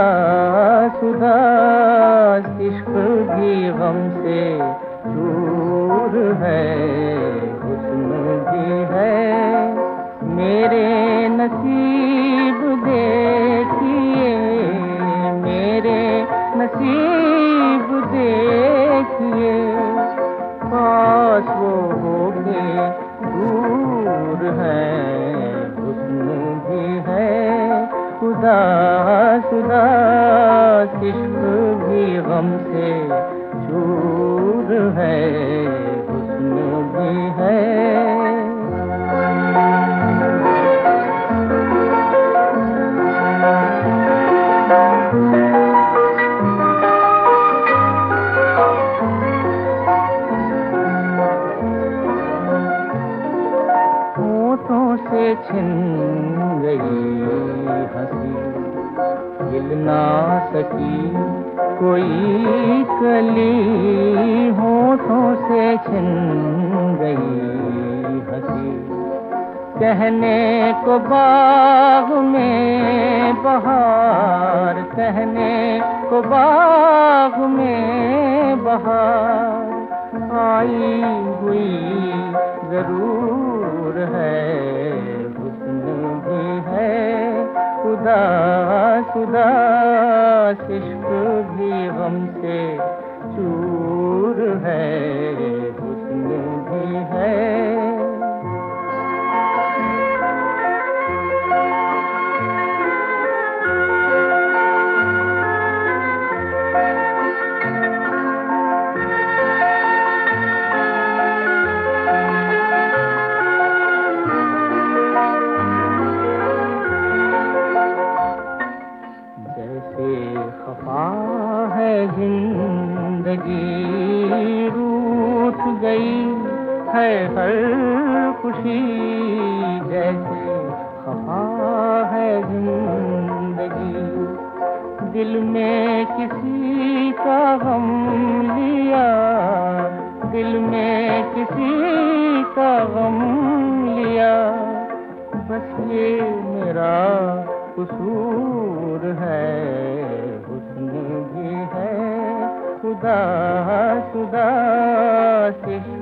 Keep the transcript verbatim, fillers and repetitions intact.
शुदा इश्क भी गम से दूर है, हुस्न भी है मेरे नसीब देखिए, मेरे नसीब देखिए, पास वो होके दूर है, हुस्न भी है खुदा शुदा इश्क भी गम से दूर है, हुस्न भी है। होठों से छिन गई हंसी, हिल ना सकी कोई कली, होठों से छिन गई हंसी, कहने को बाग में बहार, कहने को बाग में बहार, आई हुई जरूर है, हुस्न भी है खुदा शुदा इश्क भी गम से चूर है, हुस्न भी है। खफा है जिंदगी, रूठ गई है हर खुशी, जैसे खफा है जिंदगी, दिल में किसी का गम लिया, दिल में किसी का गम लिया, बस ये मेरा कसूर है, हुस्न भी है खुदा शुदा इश्क